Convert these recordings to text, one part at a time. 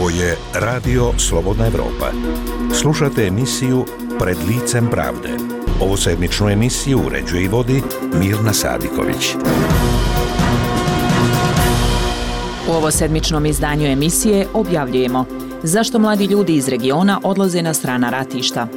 Ovo je Radio Slobodna Evropa. Slušate emisiju Pred licem pravde. Ovosedmičnu emisiju uređuje i vodi Mirna Sadiković. U ovosedmičnom izdanju emisije objavljujemo zašto mladi ljudi iz regiona odlaze na strana ratišta.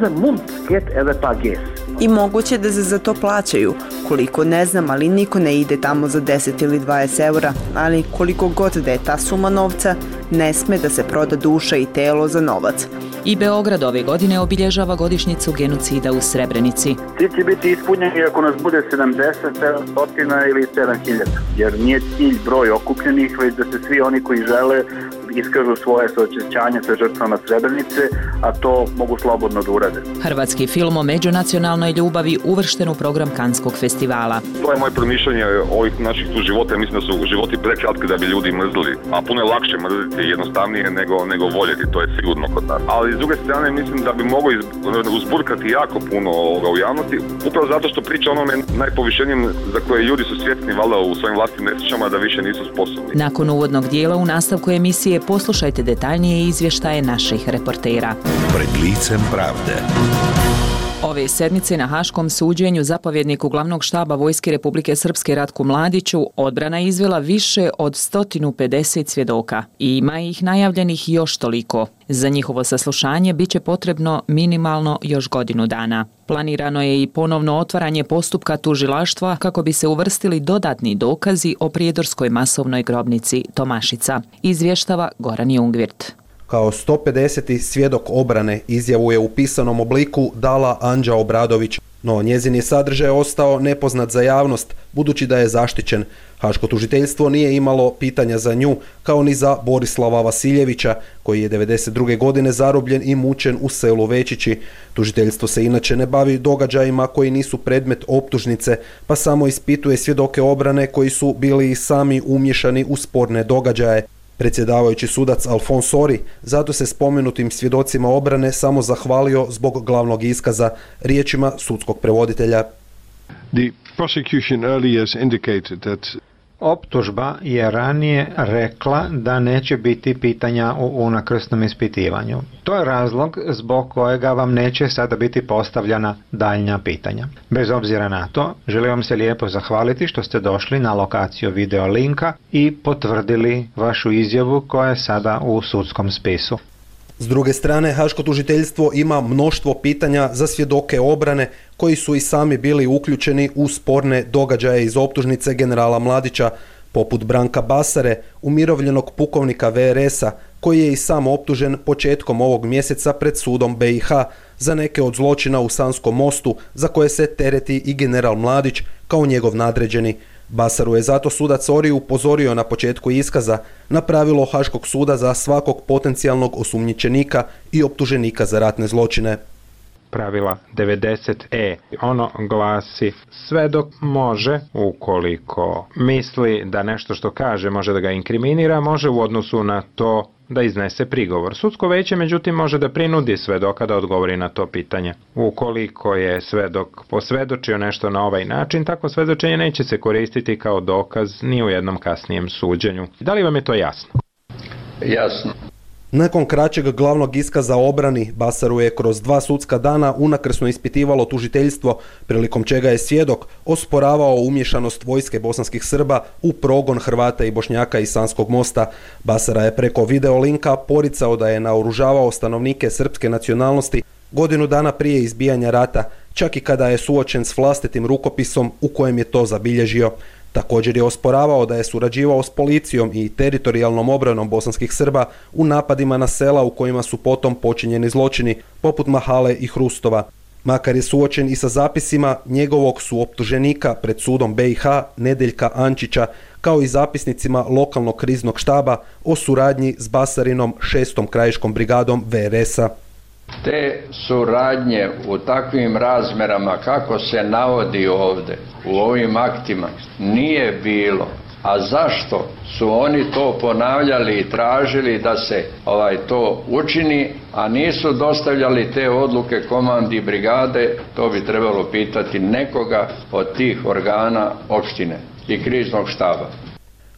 I moguće da se za to plaćaju. Koliko ne znam, ali niko ne ide tamo za 10 ili 20 eura, ali koliko god da je ta suma novca, ne sme da se proda duša i telo za novac. I Beograd ove godine obilježava godišnjicu genocida u Srebrenici. Cilj će biti ispunjen ako nas bude 70, 700 ili 7000, jer nije cilj broj okupljenih, već da se svi oni koji žele iskažu svoje suosjećanje sa žrtvama Srebrenice, a to mogu slobodno da urade. Hrvatski film o međunacionalnoj ljubavi uvršten u program Kanskog festivala. To je moje promišljanje ovih naših tu života. Mislim da su životi prekratki da bi ljudi mrzili, a puno je lakše mrziti, jednostavnije nego voljeti, to je sigurno kod nas. Ali s druge strane mislim da bi moglo uzburkati jako puno u javnosti, upravo zato što priča onome najpovišenijem za koje ljudi su svjesni valjda u svojim vlastnim nesrećama da više nisu sposobni. Nakon uvodnog dijela u nastavku emisije poslušajte detaljnije izvještaje naših reportera. Pred licem pravde. Ove sedmice na Haškom suđenju zapovjedniku glavnog štaba Vojske Republike Srpske Ratku Mladiću odbrana je izvela više od 150 svjedoka i ima ih najavljenih još toliko. Za njihovo saslušanje bit će potrebno minimalno još godinu dana. Planirano je i ponovno otvaranje postupka tužilaštva kako bi se uvrstili dodatni dokazi o prijedorskoj masovnoj grobnici Tomašica. Izvještava Goran Jungvirt. Kao 150. svjedok obrane izjavu je u pisanom obliku dala Anđa Obradović, no njezin je sadržaj ostao nepoznat za javnost, budući da je zaštićen. Haško tužiteljstvo nije imalo pitanja za nju, kao ni za Borislava Vasiljevića, koji je 1992. godine zarobljen i mučen u selu Večići. Tužiteljstvo se inače ne bavi događajima koji nisu predmet optužnice, pa samo ispituje svjedoke obrane koji su bili i sami umješani u sporne događaje. Predsjedavajući sudac Alfons Ori zato se spomenutim svjedocima obrane samo zahvalio zbog glavnog iskaza, riječima sudskog prevoditelja. The prosecution earlier has indicated that optužba je ranije rekla da neće biti pitanja u unakrsnom ispitivanju. To je razlog zbog kojega vam neće sada biti postavljana daljnja pitanja. Bez obzira na to, želim vam se lijepo zahvaliti što ste došli na lokaciju video linka i potvrdili vašu izjavu koja je sada u sudskom spisu. S druge strane, Haško tužiteljstvo ima mnoštvo pitanja za svjedoke obrane koji su i sami bili uključeni u sporne događaje iz optužnice generala Mladića, poput Branka Basare, umirovljenog pukovnika VRS-a, koji je i sam optužen početkom ovog mjeseca pred sudom BiH za neke od zločina u Sanskom mostu za koje se tereti i general Mladić kao njegov nadređeni. Basaru je zato sudac Ori upozorio na početku iskaza na pravilo Haškog suda za svakog potencijalnog osumnjičenika i optuženika za ratne zločine. Pravila 90E. Ono glasi: svedok može, ukoliko misli da nešto što kaže može da ga inkriminira, može u odnosu na to da iznese prigovor. Sudsko veće, međutim, može da prinudi svedoka da odgovori na to pitanje. Ukoliko je svedok posvedočio nešto na ovaj način, takvo svedočenje neće se koristiti kao dokaz ni u jednom kasnijem suđenju. Da li vam je to jasno? Jasno. Nakon kraćeg glavnog iskaza obrani, Basaru je kroz 2 sudska dana unakrsno ispitivalo tužiteljstvo, prilikom čega je svjedok osporavao umješanost vojske bosanskih Srba u progon Hrvata i Bošnjaka iz Sanskog mosta. Basara je preko videolinka poricao da je naoružavao stanovnike srpske nacionalnosti godinu dana prije izbijanja rata, čak i kada je suočen s vlastitim rukopisom u kojem je to zabilježio. Također je osporavao da je surađivao s policijom i teritorijalnom obranom bosanskih Srba u napadima na sela u kojima su potom počinjeni zločini, poput Mahale i Hrustova. Makar je suočen i sa zapisima njegovog suoptuženika pred sudom BiH Nedeljka Ančića, kao i zapisnicima lokalnog kriznog štaba o suradnji s Basarinom 6. krajiškom brigadom VRS-a. Te suradnje u takvim razmerama kako se navodi ovdje u ovim aktima nije bilo. A zašto su oni to ponavljali i tražili da se to učini, a nisu dostavljali te odluke komandi brigade, to bi trebalo pitati nekoga od tih organa opštine i kriznog štaba.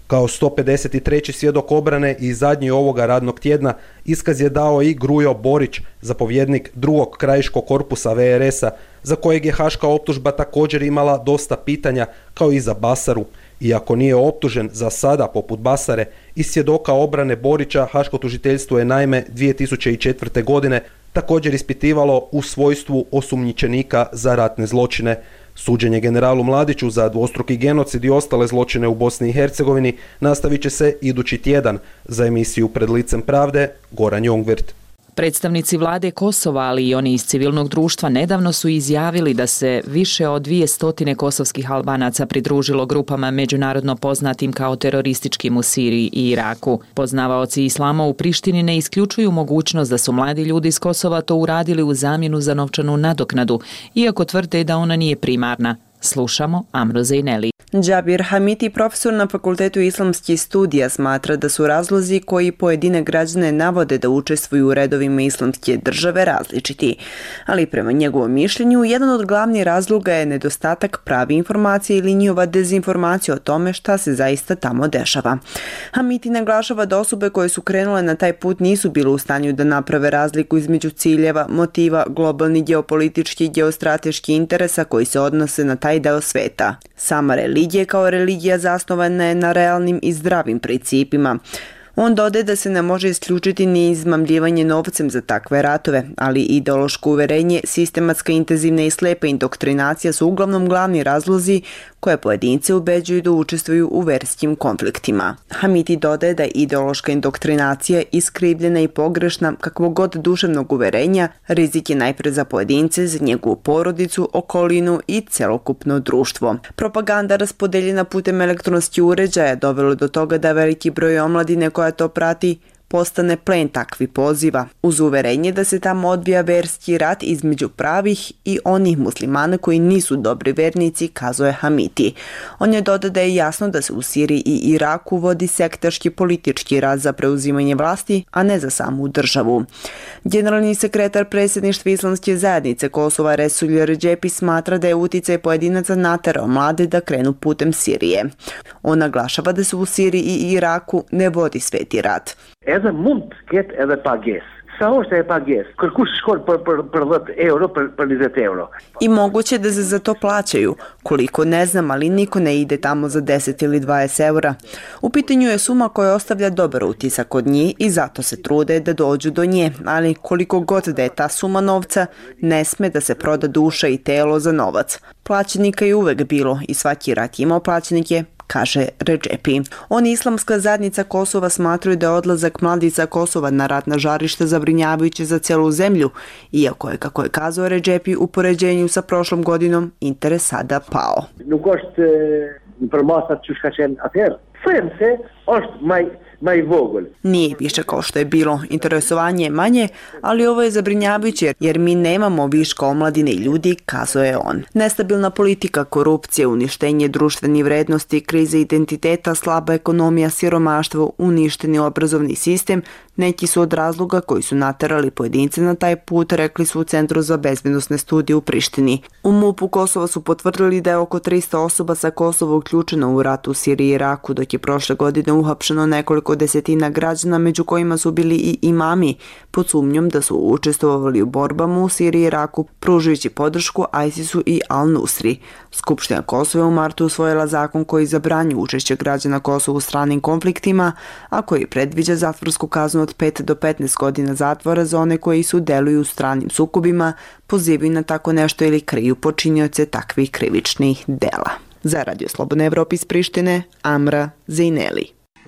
Kao 153. svjedok obrane i zadnji ovoga radnog tjedna iskaz je dao i Grujo Borić, zapovjednik drugog krajiškog korpusa VRS-a, za kojeg je haška optužba također imala dosta pitanja, kao i za Basaru. Iako nije optužen za sada poput Basare, i svjedoka obrane Borića haško tužiteljstvo je naime 2004. godine također ispitivalo u svojstvu osumnjičenika za ratne zločine. Suđenje generalu Mladiću za dvostruki genocid i ostale zločine u Bosni i Hercegovini nastavit će se idući tjedan. Za emisiju Pred licem pravde, Goran Jongvirt. Predstavnici vlade Kosova, ali i oni iz civilnog društva, nedavno su izjavili da se više od 200 kosovskih Albanaca pridružilo grupama međunarodno poznatim kao terorističkim u Siriji i Iraku. Poznavaoci islama u Prištini ne isključuju mogućnost da su mladi ljudi iz Kosova to uradili u zamjenu za novčanu nadoknadu, iako tvrde da ona nije primarna. Slušamo Amro Zejneli. Džabir Hamiti, profesor na Fakultetu islamskih studija, smatra da su razlozi koji pojedine građane navode da učestvuju u redovima islamske države različiti. Ali prema njegovom mišljenju, jedan od glavnih razloga je nedostatak pravi informacije ili njihova dezinformacija o tome šta se zaista tamo dešava. Hamiti naglašava da osobe koje su krenule na taj put nisu bile u stanju da naprave razliku između ciljeva, motiva, globalnih geopolitičkih i geostrateških interesa koji se odnose na taj deo sveta. Sama religija kao religija zasnovana je na realnim i zdravim principima. On dodaje da se ne može isključiti ni izmamljivanje novcem za takve ratove, ali ideološko uverenje, sistematska, intenzivna i slepa indoktrinacija su uglavnom glavni razlozi koje pojedince ubeđuju da učestvuju u verskim konfliktima. Hamiti dodaje da je ideološka indoktrinacija iskrivljena i pogrešna kakvog god duševnog uverenja, rizik je najpre za pojedince, za njegovu porodicu, okolinu i celokupno društvo. Propaganda raspodeljena putem elektronskih uređaja dovelo do toga da veliki broj omladine koja to prati postane plen takvih poziva, uz uverenje da se tamo odvija verski rat između pravih i onih muslimana koji nisu dobri vernici, kazuje Hamiti. On je dodao da je jasno da se u Siriji i Iraku vodi sektaški politički rat za preuzimanje vlasti, a ne za samu državu. Generalni sekretar predsjedništva Islamske zajednice Kosova Resulje Redžepi smatra da je uticaj pojedinaca naterao mlade da krenu putem Sirije. On naglašava da se u Siriji i Iraku ne vodi sveti rat. Edhe mund të ketë edhe pagesë. Sa është e pagesë? Kërkush shkon për 10 euro, për 20 euro. I moguće da se za to plaćaju. Koliko ne znam, ali niko ne ide tamo za 10 ili 20 eura. U pitanju je suma koja ostavlja dobar utisak od njih i zato se trude da dođu do nje. Ali koliko god da je ta suma novca, ne sme da se proda duša i telo za novac. Plaćenika je uvek bilo i svaki rat imao plaćenike, kaže Redžepi. Oni islamska zajednica Kosova smatraju da je odlazak mladica Kosova na ratna žarišta zabrinjavajuće za cijelu zemlju, iako je, kako je kazao Redžepi, u poređenju sa prošlom godinom interes sada pao. Nuk është informatat që shka qenë atëherë. Them se është maj vogël. Nije više kao što je bilo. Interesovanje je manje, ali ovo je zabrinjavajuće jer mi nemamo viška omladine i ljudi, kazuje on. Nestabilna politika, korupcija, uništenje društvenih vrednosti, krize identiteta, slaba ekonomija, siromaštvo, uništeni obrazovni sistem, neki su od razloga koji su naterali pojedince na taj put, rekli su u Centru za bezbednosne studije u Prištini. U MUP-u Kosova su potvrdili da je oko 300 osoba sa Kosova uključeno u rat u Siriji i Iraku, dok je prošle godine uhapšeno nekoliko desetina građana, među kojima su bili i imami, pod sumnjom da su učestvovali u borbama u Siriji i Iraku, pružujući podršku ISIS-u i Al-Nusri. Skupština Kosova je u martu usvojila zakon koji zabranjuje učešće građana Kosova u stranim konfliktima, a koji predviđa zatvorsku kaznu od 5 do 15 godina zatvora za one koji sudjeluju u stranim sukobima, pozivaju na tako nešto ili kriju počinioce takvih krivičnih dela. Za Radio Slobodna Evropa iz Prištine, Amra Zejneli.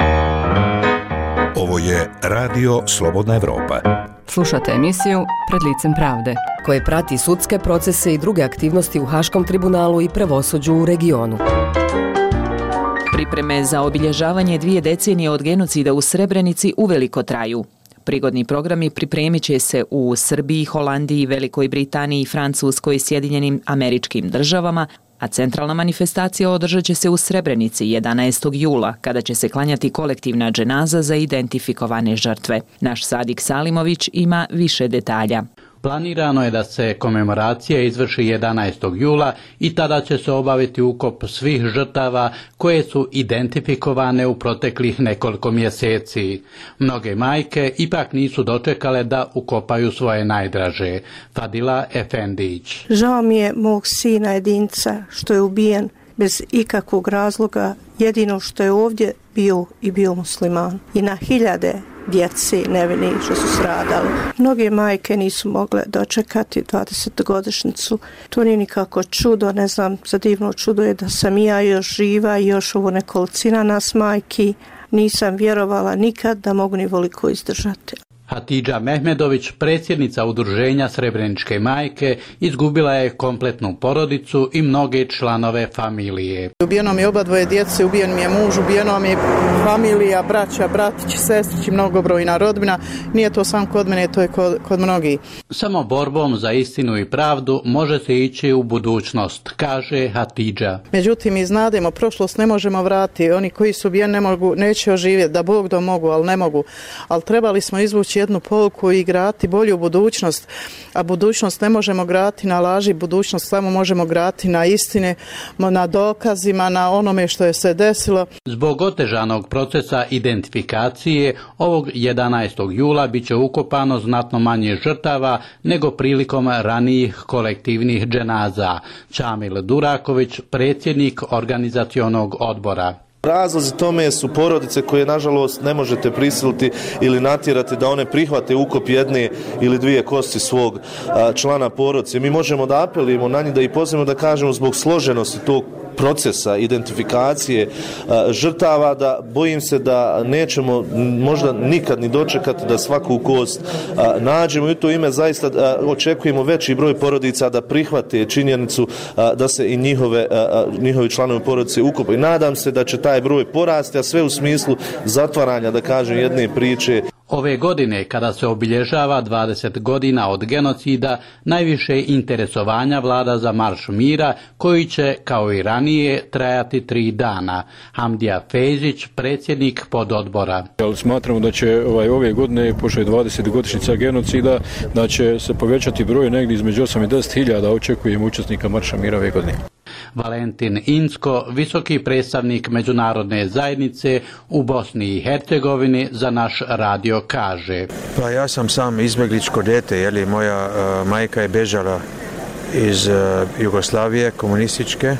Ovo je Radio Slobodna Evropa. Slušate emisiju Pred licem pravde, koje prati sudske procese i druge aktivnosti u Haškom tribunalu i pravosuđu u regionu. Pripreme za obilježavanje 2 decenije od genocida u Srebrenici uveliko traju. Prigodni programi pripremit će se u Srbiji, Holandiji, Velikoj Britaniji, Francuskoj i Sjedinjenim Američkim Državama, a centralna manifestacija održat će se u Srebrenici 11. jula, kada će se klanjati kolektivna dženaza za identifikovane žrtve. Naš Sadik Salimović ima više detalja. Planirano je da se komemoracija izvrši 11. jula i tada će se obaviti ukop svih žrtava koje su identifikovane u proteklih nekoliko mjeseci. Mnoge majke ipak nisu dočekale da ukopaju svoje najdraže. Fadila Efendić. Žao mi je mog sina jedinca što je ubijen bez ikakvog razloga, jedino što je ovdje bio musliman. I na hiljade djeci nevini što su stradali. Mnoge majke nisu mogle dočekati 20-godišnjicu. To nije nikako čudo, ne znam, za divno čudo je da sam ja još živa i još ovo nekolicina nas majki. Nisam vjerovala nikad da mogu ni voliko izdržati. Hatidža Mehmedović, predsjednica udruženja Srebreničke majke, izgubila je kompletnu porodicu i mnoge članove familije. Ubijeno mi je oba dvoje djece, ubijen mi je muž, ubijeno mi je familija, braća, bratići, sestrići, mnogobrojna rodbina. Nije to samo kod mene, to je kod mnogih. Samo borbom za istinu i pravdu može se ići u budućnost, kaže Hatidža. Međutim, iznademo, prošlost ne možemo vratiti. Oni koji su ubijeni neće oživjeti, da Bog da mogu, ali ne mogu. Ali trebali smo izvući jednu pouku i graditi bolju budućnost, a budućnost ne možemo graditi na laži, budućnost samo možemo graditi na istine, na dokazima, na onome što je se desilo. Zbog otežanog procesa identifikacije, ovog 11. jula bit će ukopano znatno manje žrtava nego prilikom ranijih kolektivnih dženaza. Čamil Duraković, predsjednik organizacionog odbora. Razlozi tome su porodice koje nažalost ne možete prisiliti ili natjerati da one prihvate ukop jedne ili dvije kosti svog člana porodice. Mi možemo da apelimo na njih, da ih pozivamo, da kažemo zbog složenosti tog procesa identifikacije žrtava, da bojim se da nećemo možda nikad ni dočekati da svaku kost nađemo i u to ime zaista očekujemo veći broj porodica da prihvate činjenicu da se i njihovi članovi porodice ukopaju. Nadam se da će taj broj porasti, a sve u smislu zatvaranja, da kažem, jedne priče. Ove godine, kada se obilježava 20 godina od genocida, najviše interesovanja vlada za Marš mira, koji će, kao i ranije, trajati 3 dana. Hamdija Fejzić, predsjednik pododbora. Smatramo da će ove godine, pošto je 20 godišnjica genocida, da će se povećati broj negdje između 8 i 10 hiljada, očekujemo učesnika Marša mira ove godine. Valentin Insko, visoki predstavnik međunarodne zajednice u Bosni i Hercegovini, za naš radio kaže. Pa ja sam sam izbjegličko dijete, moja majka je bežala iz Jugoslavije komunističke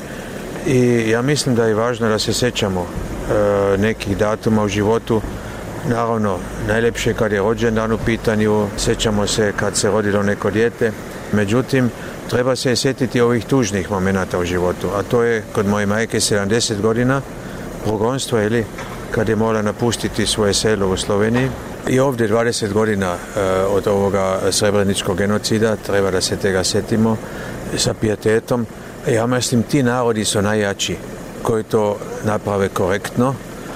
i ja mislim da je važno da se sjećamo nekih datuma u životu. Naravno, najljepše kad je rođendan u pitanju, sjećamo se kad se rodilo neko dijete, međutim, treba se sjetiti ovih tužnih momenata u životu, a to je kod moje majke 70 godina, progonstvo, kad je morala napustiti svoje selo u Sloveniji. I ovdje 20 godina od ovoga srebreničkog genocida, treba da se tega sjetimo sa pijetetom. Ja mislim, ti narodi su najjači koji to naprave korektno,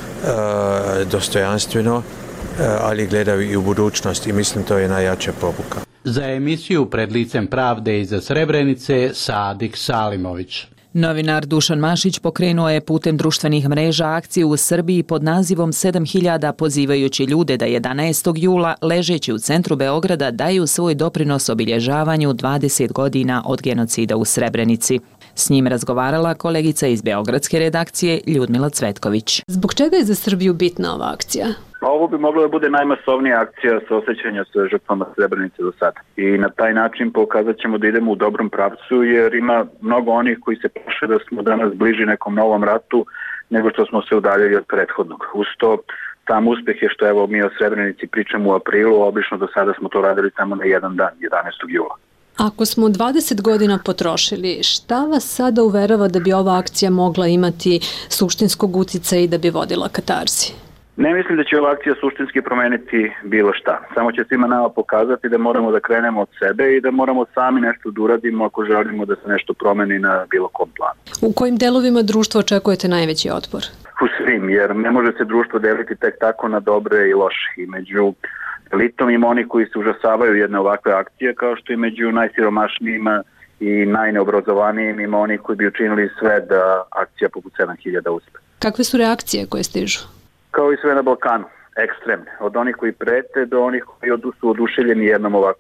dostojanstveno, ali gledaju i u budućnost i mislim to je najjača poruka. Za emisiju Pred licem pravde iz Srebrenice, Sadik Salimović. Novinar Dušan Mašić pokrenuo je putem društvenih mreža akciju u Srbiji pod nazivom 7000, pozivajući ljude da 11. jula, ležeći u centru Beograda, daju svoj doprinos obilježavanju 20 godina od genocida u Srebrenici. S njim razgovarala kolegica iz beogradske redakcije Ljudmila Cvetković. Zbog čega je za Srbiju bitna ova akcija? Ovo bi mogla da bude najmasovnija akcija saosećanja sa žrtvama Srebrenice do sada. I na taj način pokazat ćemo da idemo u dobrom pravcu, jer ima mnogo onih koji se plaše da smo danas bliži nekom novom ratu nego što smo se udaljili od prethodnog. Uz to, sam uspeh je što evo mi o Srebrenici pričamo u aprilu, obično do sada smo to radili samo na jedan dan, 11. jula. Ako smo 20 godina potrošili, šta vas sada uverava da bi ova akcija mogla imati suštinskog uticaja i da bi vodila katarzi? Ne mislim da će ova akcija suštinski promeniti bilo šta. Samo će svima nama pokazati da moramo da krenemo od sebe i da moramo sami nešto da uradimo ako želimo da se nešto promeni na bilo kom planu. U kojim delovima društva očekujete najveći otpor? U svim, jer ne može se društvo deliti tek tako na dobre i loše. I među elitom ima oni koji se užasavaju jedne ovakve akcije, kao što i među najsiromašnijima i najneobrazovanijim ima oni koji bi učinili sve da akcija poput 7000 uspe. Kakve su reakcije koje stižu? Kao i sve na Balkanu, ekstremne. Od onih koji prete do onih koji su oduševljeni jednom ovakvom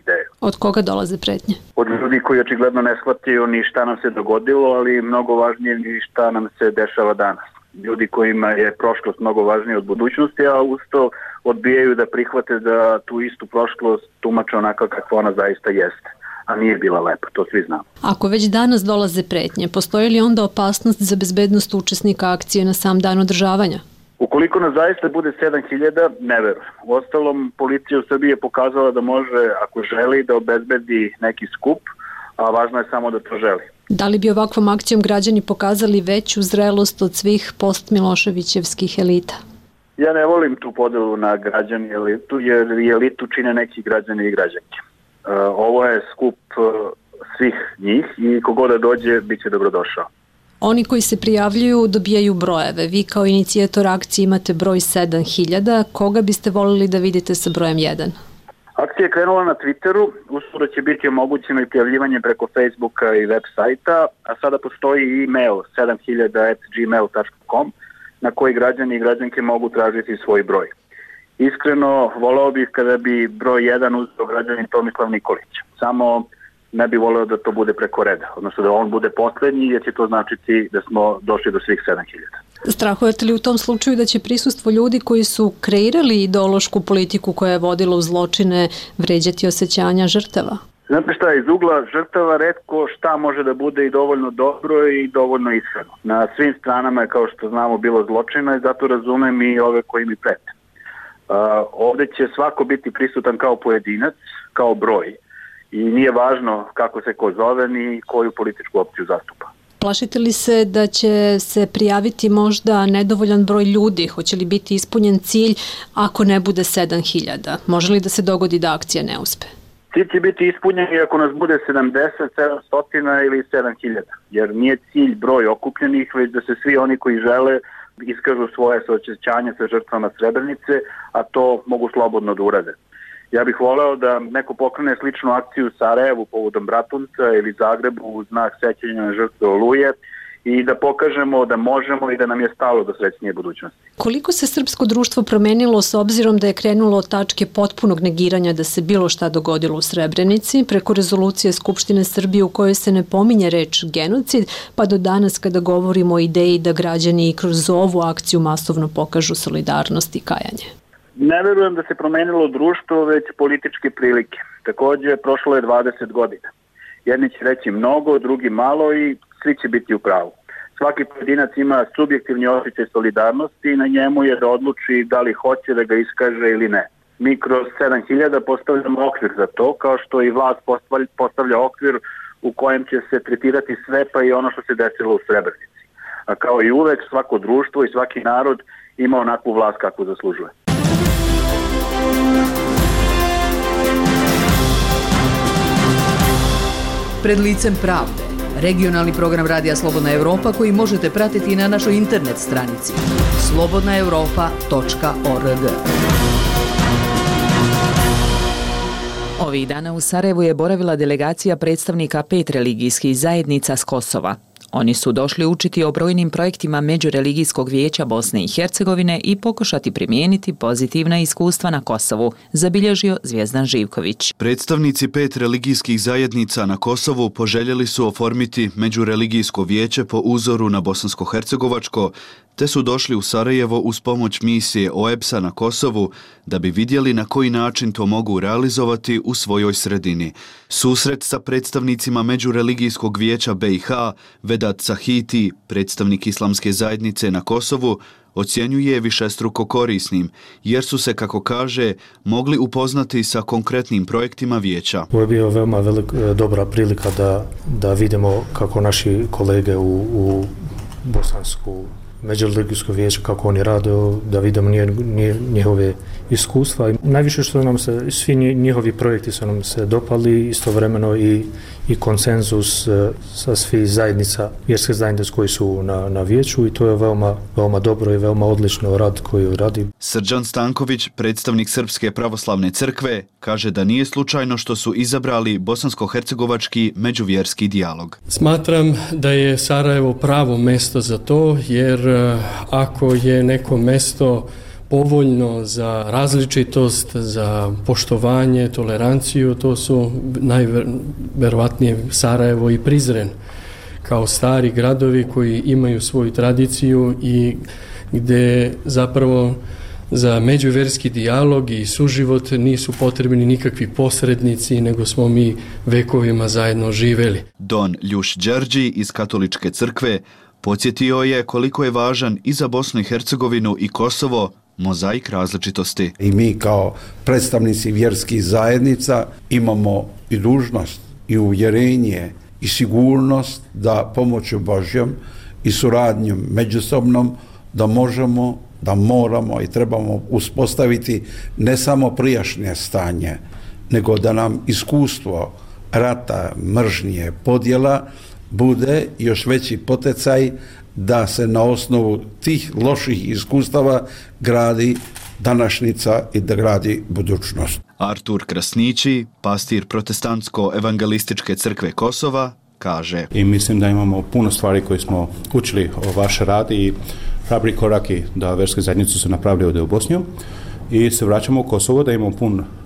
ideju. Od koga dolaze pretnje? Od ljudi koji očigledno ne shvataju ni šta nam se dogodilo, ali mnogo važnije ni šta nam se dešava danas. Ljudi kojima je prošlost mnogo važnija od budućnosti, a usto odbijaju da prihvate da tu istu prošlost tumače onako kakva ona zaista jeste. A nije bila lepa, to svi znamo. Ako već danas dolaze pretnje, postoji li onda opasnost za bezbednost učesnika akcije na sam dan održavanja? Ukoliko nas zaista bude 7000, ne verujem. Uostalom, policija u Srbiji je pokazala da može, ako želi, da obezbedi neki skup, a važno je samo da to želi. Da li bi ovakvom akcijom građani pokazali veću zrelost od svih post-Miloševićevskih elita? Ja ne volim tu podelu na građani i elitu, jer elitu čine neki građani i građanke. Ovo je skup svih njih i kogod da dođe, bit će dobrodošao. Oni koji se prijavljuju dobijaju brojeve. Vi kao inicijator akcije imate broj 7000. Koga biste volili da vidite sa brojem 1? Akcija je krenula na Twitteru, uskoro će biti omogućeno i prijavljivanje preko Facebooka i web sajta, a sada postoji i e-mail 7000@gmail.com na koji građani i građanke mogu tražiti svoj broj. Iskreno, voleo bih kada bi broj 1 uzeo građanin Tomislav Nikolić. Samo ne bi voleo da to bude preko reda, odnosno da on bude poslednji, jer će to značiti da smo došli do svih 7000. Strahujete li u tom slučaju da će prisustvo ljudi koji su kreirali ideološku politiku koja je vodila u zločine vređati osjećanja žrtava? Znate šta, iz ugla žrtava retko šta može da bude i dovoljno dobro i dovoljno iskreno. Na svim stranama je, kao što znamo, bilo zločina i zato razumem i ove koji mi prete. Ovde će svako biti prisutan kao pojedinac, kao broj i nije važno kako se ko zove ni koju političku opciju zastupa. Plašite li se da će se prijaviti možda nedovoljan broj ljudi? Hoće li biti ispunjen cilj ako ne bude 7000? Može li da se dogodi da akcija ne uspe? Cilj će biti ispunjen i ako nas bude 70, 700 ili 7000, jer nije cilj broj okupljenih, već da se svi oni koji žele iskažu svoje suosjećanje sa žrtvama Srebrenice, a to mogu slobodno da urade. Ja bih voleo da neko pokrene sličnu akciju u Sarajevu povodom Bratunca ili Zagrebu u znak sećanja na žrtve Oluje i da pokažemo da možemo i da nam je stalo do srećnije budućnosti. Koliko se srpsko društvo promenilo s obzirom da je krenulo od tačke potpunog negiranja da se bilo šta dogodilo u Srebrenici, preko rezolucije Skupštine Srbije u kojoj se ne pominje reč genocid, pa do danas kada govorimo o ideji da građani kroz ovu akciju masovno pokažu solidarnost i kajanje? Ne verujem da se promenilo društvo, već političke prilike. Takođe, prošlo je 20 godina. Jedni će reći mnogo, drugi malo i svi će biti u pravu. Svaki pojedinac ima subjektivni osjećaj solidarnosti i na njemu je da odluči da li hoće da ga iskaže ili ne. Mi kroz 7000 postavljamo okvir za to, kao što i vlast postavlja okvir u kojem će se tretirati sve, pa i ono što se desilo u Srebrenici. A kao i uvek, svako društvo i svaki narod ima onakvu vlast kakvu zaslužuje. Pred licem pravde. Regionalni program Radija Slobodna Evropa koji možete pratiti na našoj internet stranici slobodnaevropa.org. Ovih dana u Sarajevu je boravila delegacija predstavnika 5 religijskih zajednica s Kosova. Oni su došli učiti o brojnim projektima Međureligijskog vijeća Bosne i Hercegovine i pokušati primijeniti pozitivna iskustva na Kosovu, zabilježio Zvijezdan Živković. Predstavnici 5 religijskih zajednica na Kosovu poželjeli su oformiti Međureligijsko vijeće po uzoru na bosansko-hercegovačko, te su došli u Sarajevo uz pomoć misije OEBS-a na Kosovu da bi vidjeli na koji način to mogu realizovati u svojoj sredini. Susret sa predstavnicima Međureligijskog vijeća BiH, Vedat Sahiti, predstavnik Islamske zajednice na Kosovu, ocjenjuje višestruko korisnim, jer su se, kako kaže, mogli upoznati sa konkretnim projektima vijeća. Ovo je bio veoma dobra prilika da vidimo kako naši kolege u bosansku Međureligijsko vijeće, kako oni rade, da vidimo njihove iskustva. Najviše što nam se, svi njihovi projekti su nam se dopali, istovremeno i konsenzus sa svih zajednica, vjerske zajednice koji su na vijeću i to je veoma dobro i veoma odlično rad koji radi. Srđan Stanković, predstavnik Srpske pravoslavne crkve, kaže da nije slučajno što su izabrali bosansko-hercegovački međuvjerski dijalog. Smatram da je Sarajevo pravo mesto za to, jer ako je neko mesto povoljno za različitost, za poštovanje, toleranciju, to su najverovatnije Sarajevo i Prizren kao stari gradovi koji imaju svoju tradiciju i gde zapravo za međuvjerski dijalog i suživot nisu potrebni nikakvi posrednici, nego smo mi vekovima zajedno živeli. Don Ljuš Đerđi iz Katoličke crkve podsjetio je koliko je važan i za Bosnu i Hercegovinu i Kosovo mozaik različitosti. I mi kao predstavnici vjerskih zajednica imamo i dužnost i uvjerenje i sigurnost da pomoću Božjom i suradnjom međusobnom da možemo, da moramo i trebamo uspostaviti ne samo prijašnje stanje, nego da nam iskustvo rata, mržnje, podjela bude još veći poticaj da se na osnovu tih loših iskustava gradi današnjica i da gradi budućnost. Artur Krasnići, pastir Protestantsko-evangelističke crkve Kosova, kaže: I mislim da imamo puno stvari koje smo učili o vaš rad i hrabri koraki da verske zajednice su napravili ovdje u Bosniju i se vraćamo u Kosovo da imamo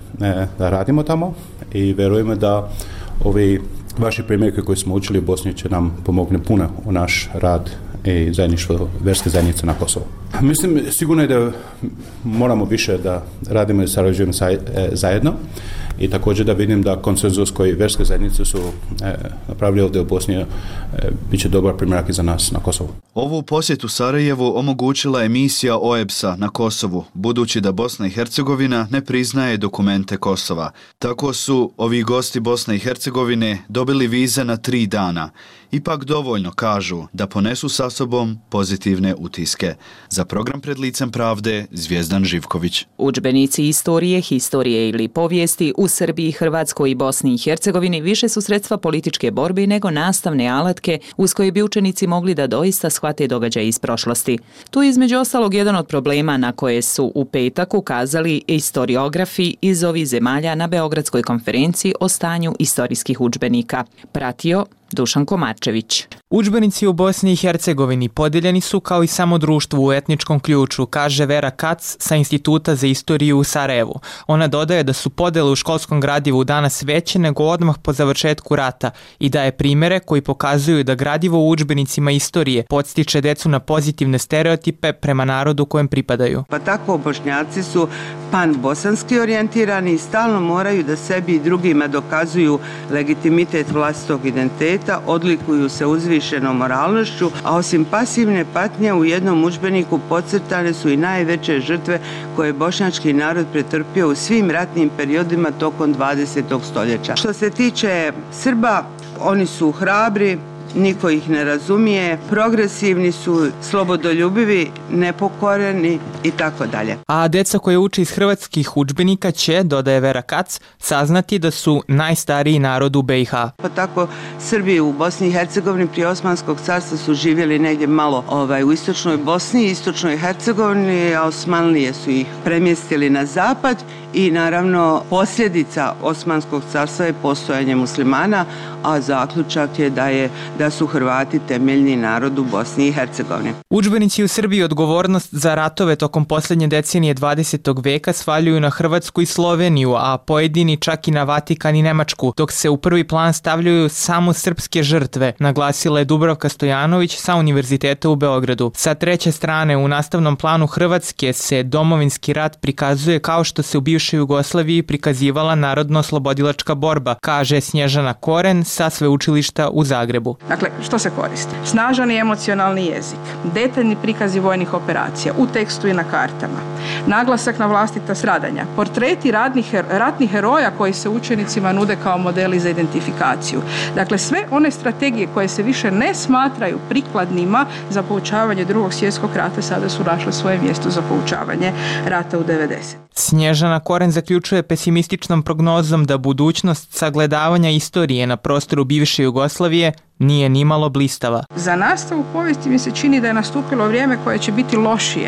da radimo tamo i verujemo da ovi vaši primjerke koje smo učili u Bosni će nam pomogne puno u naš rad i zajedništvo verske zajednice na Kosovu. Mislim, sigurno je da moramo više da radimo i sarađujemo zajedno i također da vidim da konsenzus koji verske zajednice su napravili ovdje u Bosni bit će dobar primjerak i za nas na Kosovu. Ovu posjetu Sarajevu omogućila je misija OEBS-a na Kosovu, budući da Bosna i Hercegovina ne priznaje dokumente Kosova. Tako su ovi gosti Bosne i Hercegovine dobili vize na 3 dana. Ipak dovoljno, kažu, da ponesu sa sobom pozitivne utiske. Za program Pred licem pravde, Zvijezdan Živković. Udžbenici istorije, historije ili povijesti u Srbiji, Hrvatskoj i Bosni i Hercegovini više su sredstva političke borbe nego nastavne alatke uz koje bi učenici mogli da doista shvate događaje iz prošlosti. Tu je između ostalog jedan od problema na koje su u petak ukazali historiografi iz ovih zemalja na Beogradskoj konferenciji o stanju istorijskih udžbenika. Pratio Dušan Komarčević. Udžbenici u Bosni i Hercegovini podijeljeni su kao i samo društvo u etničkom ključu, kaže Vera Kac sa Instituta za istoriju u Sarajevu. Ona dodaje da su podjele u školskom gradivu danas veće nego odmah po završetku rata i daje primjere koji pokazuju da gradivo u udžbenicima istorije podstiče decu na pozitivne stereotipe prema narodu kojem pripadaju. Pa tako Bošnjaci su pan-bosanski orijentirani i stalno moraju da sebi i drugima dokazuju legitimitet vlastitog identiteta, odlikuju se uzvišenom moralnošću, a osim pasivne patnje u jednom udžbeniku podcrtane su i najveće žrtve koje je bošnjački narod pretrpio u svim ratnim periodima tokom 20. stoljeća. Što se tiče Srba, oni su hrabri, niko ih ne razumije, progresivni su, slobodoljubivi, nepokoreni i tako dalje. A deca koje uče iz hrvatskih udžbenika će, dodaje Vera Kac, saznati da su najstariji narod u BiH. Pa tako Srbi u Bosni i Hercegovini prije Osmanskog carstva su živjeli negdje malo u istočnoj Bosni, istočnoj Hercegovini, a Osmanlije su ih premjestili na zapad i naravno posljedica Osmanskog carstva je postojanje muslimana, a zaključak je da su Hrvati temeljni narod u Bosni i Hercegovini. Udžbenici u Srbiji odgovornost za ratove tokom posljednje decenije 20. veka svaljuju na Hrvatsku i Sloveniju, a pojedini čak i na Vatikan i Nemačku, dok se u prvi plan stavljaju samo srpske žrtve, naglasila je Dubravka Stojanović sa Univerziteta u Beogradu. Sa treće strane, u nastavnom planu Hrvatske se domovinski rat prikazuje kao što se u bivšoj Jugoslaviji prikazivala narodno-oslobodilačka borba, kaže Snježana Koren sa sveučilišta u Zagrebu. Dakle, što se koristi? Snažan i emocionalni jezik, detaljni prikazi vojnih operacija u tekstu i na kartama, naglasak na vlastita stradanja, portreti ratnih heroja koji se učenicima nude kao modeli za identifikaciju. Dakle, sve one strategije koje se više ne smatraju prikladnima za poučavanje Drugog svjetskog rata sada su našle svoje mjesto za poučavanje rata u 90. Snježana Koren zaključuje pesimističnom prognozom da budućnost sagledavanja istorije na prostoru bivše Jugoslavije nije nimalo blistava. Za nastavu povijesti mi se čini da je nastupilo vrijeme koje će biti lošije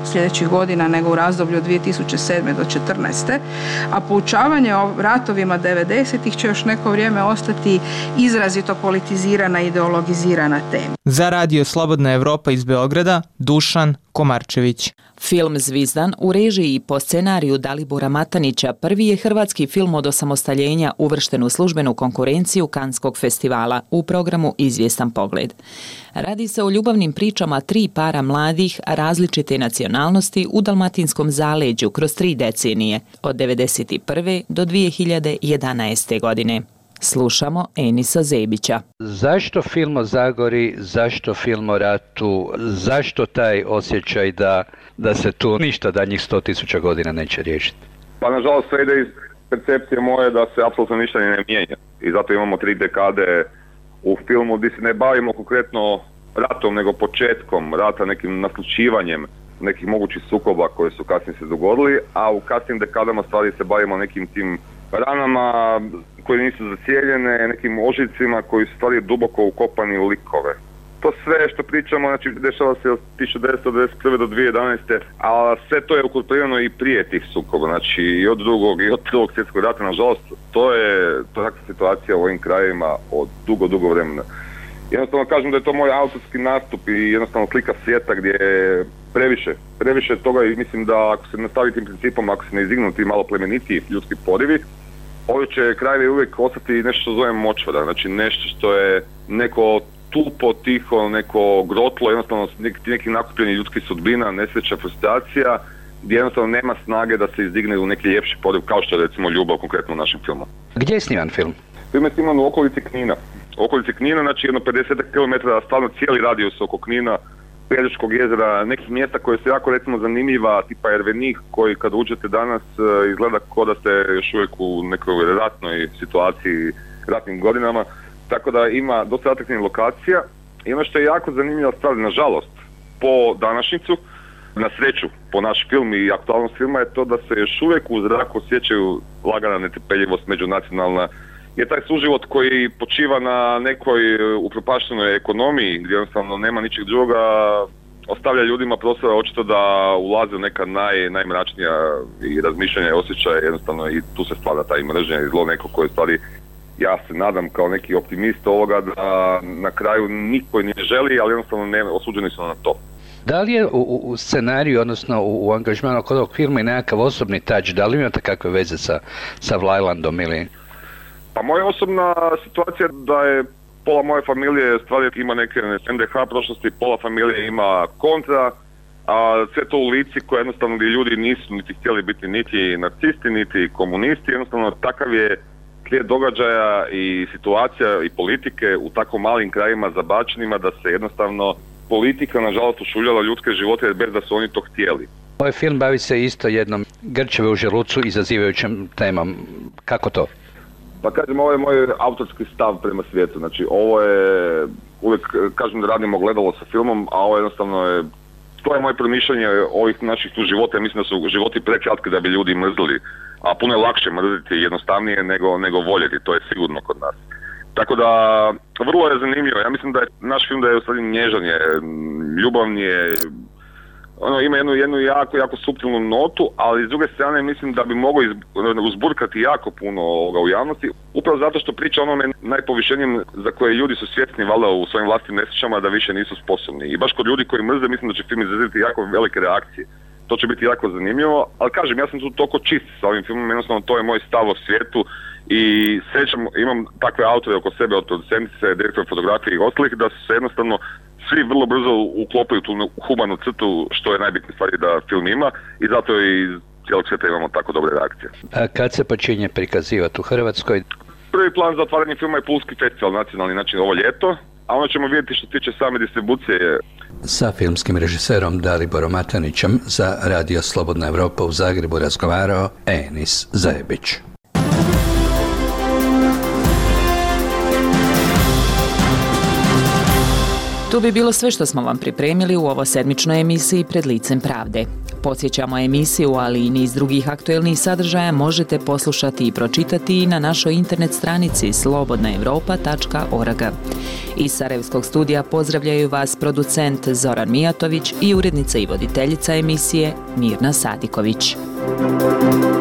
sljedećih godina nego u razdoblju od 2007. do 2014. A poučavanje o ratovima 90-ih će još neko vrijeme ostati izrazito politizirana i ideologizirana tema. Za Radio Slobodna Evropa iz Beograda, Dušan Komarčević. Film Zvizdan u režiji i po scenariju Dalibora Matanića prvi je hrvatski film od osamostaljenja uvršten u službenu konkurenciju Kanskog festivala u programu Izvjestan pogled. Radi se o ljubavnim pričama 3 para mladih različite nacionalnosti u dalmatinskom zaleđu kroz 3 decenije, od 1991. do 2011. godine. Slušamo Enisa Zebića. Zašto film o Zagori, zašto film o ratu, zašto taj osjećaj da se tu ništa daljnjih 100.000 godina neće riješiti? Pa nažalost sve ide iz percepcije moje da se apsolutno ništa ne mijenja i zato imamo 3 dekade u filmu gdje se ne bavimo konkretno ratom nego početkom rata, nekim naslučivanjem nekih mogućih sukoba koji su kasnije se dogodili, a u kasnim dekadama stvari se bavimo nekim tim ranama koje nisu zacijeljene, nekim ožiljcima koji su stvari duboko ukopani u likove. To sve što pričamo, znači dešava se od 1991. do 2011. a sve to je ukulturirano i prije tih sukoba, znači i od drugog i od prvog svjetskog rata, nažalost, to je takva situacija u ovim krajevima od dugo vremena. Jednostavno kažem da je to moj autorski nastup i jednostavno slika svijeta gdje je previše toga i mislim da ako se nastavi tim principom, ako se ne izdignu ti malo plemenitiji ljudski porivi, ovi će krajevi uvijek ostati nešto što zovem močvara, znači nešto što je neko tupo, tiho, neko grotlo, jednostavno neki nakupljeni ljudskih sudbina, nesreća, frustracija, gdje jednostavno nema snage da se izdigne u neki ljepši poriv, kao što je recimo ljubav konkretno u našem filmu. Gdje je sniman film? Film je sniman u okolici Knina, znači jedno 50 km, stvarno cijeli radijus oko Knina, Pelješkog jezera, nekih mjesta koje su jako recimo zanimljiva, tipa Ervenik, koji kad uđete danas izgleda kao da ste još uvijek u nekoj ratnoj situaciji, ratnim godinama, tako da ima dosta atraktivnih lokacija. I ono što je jako zanimljiva stvar, nažalost, po današnjicu, na sreću, po naš film i aktualnost filma je to da se još uvijek u zraku osjećaju lagana netrpeljivost međunacionalna, je taj suživot koji počiva na nekoj upropaštenoj ekonomiji gdje jednostavno nema ničeg drugoga, ostavlja ljudima prostora očito da ulaze u neka najmračnija i razmišljanja i osjećaja jednostavno i tu se stvara taj mržnja i zlo neko koje stvari, ja se nadam kao neki optimist ovoga da na kraju niko ne želi, ali jednostavno osuđeni su na to. Da li je u scenariju, odnosno u angažmanu kod ovog filma i nekakav osobni touch, da li imate kakve veze sa Vlajlandom ili... Pa moja osobna situacija da je pola moje familije stvari ima neke NDH prošlosti, pola familije ima kontra, a sve to u Lici koje jednostavno gdje ljudi nisu niti htjeli biti niti nacisti, niti komunisti, jednostavno takav je slijed događaja i situacija i politike u tako malim krajima zabačenima da se jednostavno politika nažalost ušuljala ljudske živote bez da su oni to htjeli. Ovaj film bavi se isto jednom grčeve u želucu izazivajućem temom. Kako to? Pa kažem, ovo je moj autorski stav prema svijetu, znači ovo je, uvijek kažem da radimo ogledalo sa filmom, a ovo jednostavno je, to je moje promišljanje ovih naših tu života, ja mislim da su životi prekratki da bi ljudi mrzili, a puno je lakše mrziti jednostavnije nego voljeti, to je sigurno kod nas. Tako da, vrlo je zanimljivo, ja mislim da je naš film da je u stvari nježan je, ljubavni je, ima jednu jako suptilnu notu, ali s druge strane mislim da bi mogao uzburkati jako puno u javnosti, upravo zato što priča onome najpovišenijem za koje ljudi su svjesni valjda u svojim vlastnim nesrećama da više nisu sposobni. I baš kod ljudi koji mrze mislim da će film izraziti jako velike reakcije. To će biti jako zanimljivo, ali kažem, ja sam tu toliko čist sa ovim filmom, jednostavno to je moj stav o svijetu i srećam, imam takve autore oko sebe od producentice, direktora fotografije i ostalih da su se jednostavno svi vrlo brzo uklopaju tu humanu crtu što je najbitnije stvari da film ima i zato i iz cijelog svijeta imamo tako dobre reakcije. A kad se počinje prikazivati u Hrvatskoj? Prvi plan za otvaranje filma je Pulski festival nacionalni, znači ovo ljeto, a onda ćemo vidjeti što se tiče same distribucije. Sa filmskim režiserom Daliborom Matanićem za Radio Slobodna Evropa u Zagrebu razgovarao Enis Zebić. To bi bilo sve što smo vam pripremili u ovo sedmičnoj emisiji Pred licem pravde. Podsjećamo, emisiju, ali i niz drugih aktuelnih sadržaja možete poslušati i pročitati i na našoj internet stranici slobodnaevropa.org. Iz Sarajevskog studija pozdravljaju vas producent Zoran Mijatović i urednica i voditeljica emisije Mirna Sadiković.